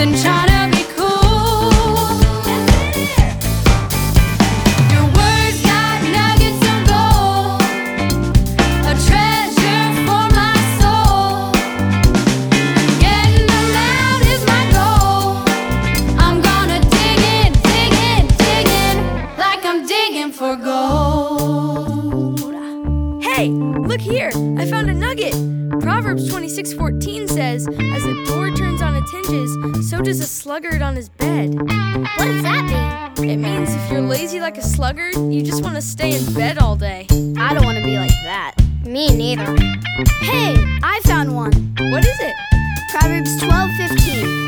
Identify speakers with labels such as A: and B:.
A: than trying to be cool. Your words got nuggets of gold, a treasure for my soul. Getting them out is my goal. I'm gonna dig in, dig in, dig in, like I'm digging for gold.
B: Hey, look here, I found a nugget. Proverbs 26:14 says, as a door turns on its hinges, so does a sluggard on his bed.
C: What does that mean?
B: It means if you're lazy like a sluggard, you just want to stay in bed all day.
C: I don't want to be like that. Me neither. Hey, I found one.
B: What is it?
C: Proverbs 12:15.